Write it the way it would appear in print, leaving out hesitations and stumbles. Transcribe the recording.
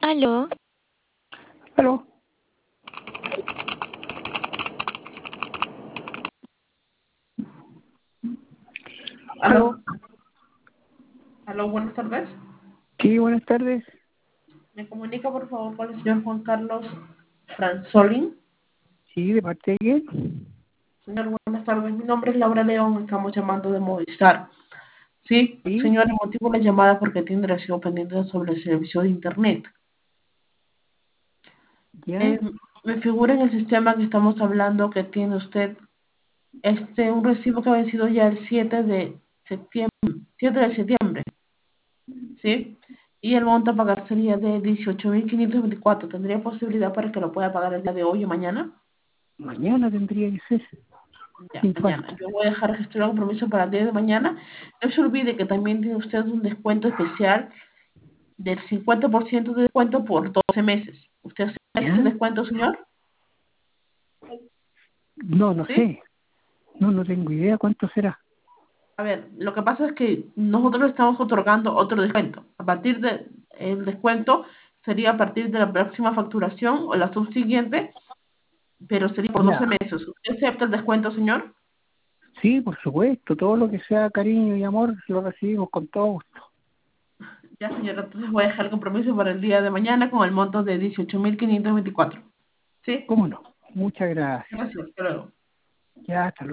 Aló, Aló, aló. Aló, aló, buenas tardes. Sí, buenas tardes. Me comunica por favor con el señor Juan Carlos Franzolin. Sí, ¿de parte de quién? Señor, buenas tardes. Mi nombre es Laura León, estamos llamando de Movistar. Sí, Sí, señor, el motivo de la llamada es porque tiene recibo pendiente sobre el servicio de Internet. ya, Eh, Me figura en el sistema que estamos hablando que tiene usted un recibo que ha vencido ya el 7 de septiembre, 7 de septiembre, ¿sí? Y el monto a pagar sería de 18.524. ¿Tendría posibilidad para que lo pueda pagar el día de hoy o mañana? mañana tendría que ser, Ya, sin mañana. falta. Yo voy a dejar registrado un compromiso para el día de mañana. No se olvide que también tiene usted un descuento especial del 50% de descuento por 12 meses. ¿Usted sabe ese ¿Ya? descuento, señor? No, no ¿Sí? sé. No, no tengo idea cuánto será. A ver, lo que pasa es que nosotros le estamos otorgando otro descuento. A partir de el descuento sería a partir de la próxima facturación o la subsiguiente, pero sería por 12 Ya. meses. ¿Usted acepta el descuento, señor? Sí, por supuesto. Todo lo que sea cariño y amor lo recibimos con todo gusto. Ya, señora, entonces voy a dejar el compromiso para el día de mañana con el monto de 18.524. ¿Sí? ¿Cómo no? Muchas gracias. Gracias, hasta luego. Ya, hasta luego.